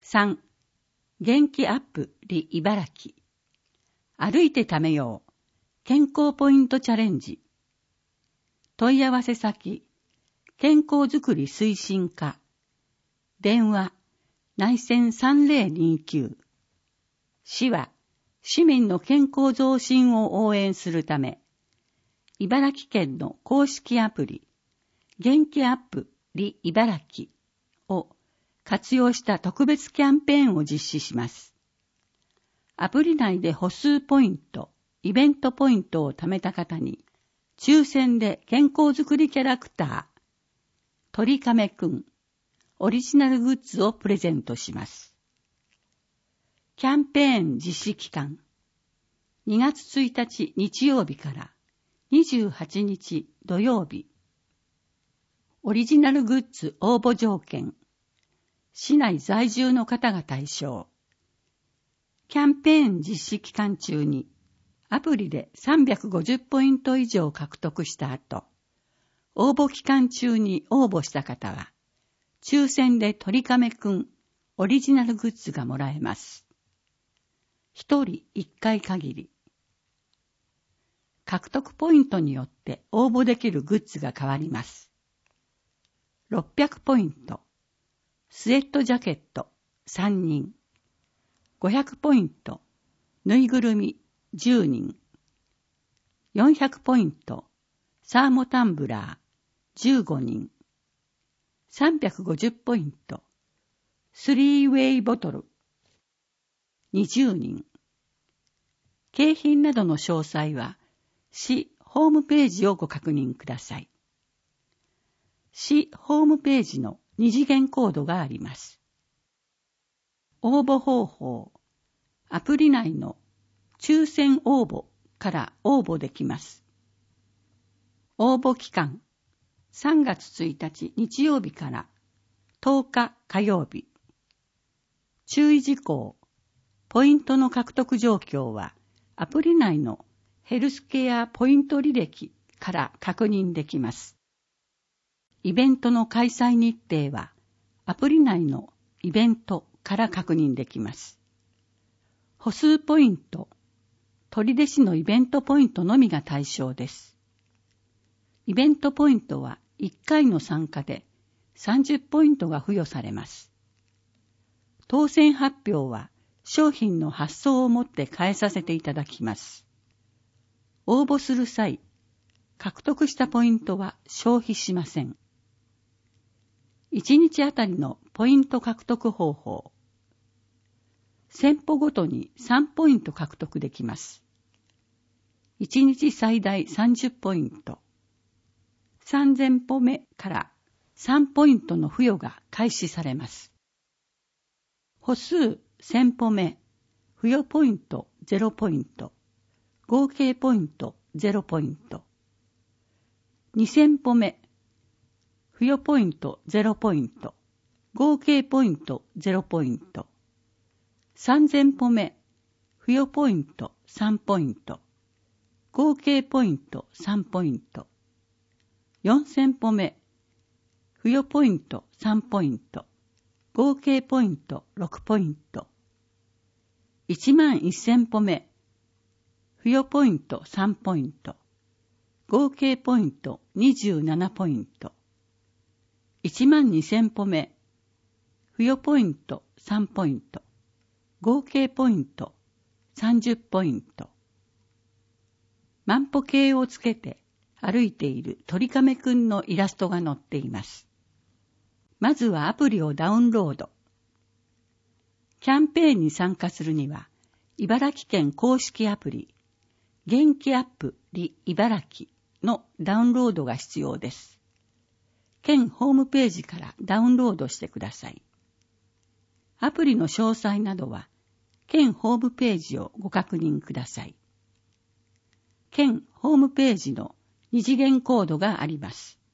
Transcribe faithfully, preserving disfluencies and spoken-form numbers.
さん、元気アップリ茨城。歩いてためよう。健康ポイントチャレンジ。問い合わせ先、健康づくり推進課。電話、内線さんぜろにきゅう。市は、市民の健康増進を応援するため、茨城県の公式アプリ、元気アップリ茨城を活用した特別キャンペーンを実施します。アプリ内で歩数ポイント、イベントポイントを貯めた方に、抽選で健康づくりキャラクター、鳥亀くん、オリジナルグッズをプレゼントします。キャンペーン実施期間、にがつついたち日曜日からにじゅうはちにち土曜日。オリジナルグッズ応募条件、市内在住の方が対象。キャンペーン実施期間中にアプリでさんびゃくごじゅうポイント以上獲得した後、応募期間中に応募した方は、抽選で鳥亀くんオリジナルグッズがもらえます。一人一回限り。獲得ポイントによって応募できるグッズが変わります。ろっぴゃくポイント、スウェットジャケットさんにん。ごひゃくポイント、ぬいぐるみじゅうにん。よんひゃくポイント、サーモタンブラーじゅうごにん。さんびゃくごじゅうポイント、スリーウェイボトルにじゅうにん。景品などの詳細は、市ホームページをご確認ください。市ホームページの二次元コードがあります。応募方法、アプリ内の抽選応募から応募できます。応募期間、さんがつついたち日曜日からとおか火曜日。注意事項、ポイントの獲得状況はアプリ内のヘルスケアポイント履歴から確認できます。イベントの開催日程はアプリ内のイベントから確認できます。歩数ポイント、取手市のイベントポイントのみが対象です。イベントポイントはいっかいの参加でさんじゅうポイントが付与されます。当選発表は商品の発送をもって返させていただきます。応募する際、獲得したポイントは消費しません。いちにちあたりのポイント獲得方法。店舗ごとにさんポイント獲得できます。いちにち最大さんじゅうポイント。さんぜんぽめからさんポイントの付与が開始されます。歩数せんぽめ、付与ポイントゼロポイント。合計ポイントゼロポイント。にせんぽめ、付与ポイントゼロポイント。合計ポイントゼロポイント。さんぜんぽめ、付与ポイントさんポイント。合計ポイントさんポイント。よんせんぽめ、付与ポイントさんポイント。合計ポイントろくポイント。いちまんせんぽめ、付与ポイントさんポイント。合計ポイントにじゅうななポイント。いちまんにせんぽめ、付与ポイントさんポイント。合計ポイントさんじゅうポイント。万歩計をつけて歩いている鳥亀くんのイラストが載っています。まずはアプリをダウンロード。キャンペーンに参加するには、茨城県公式アプリ、元気アップリ茨城のダウンロードが必要です。県ホームページからダウンロードしてください。アプリの詳細などは、県ホームページをご確認ください。県ホームページの二次元コードがあります。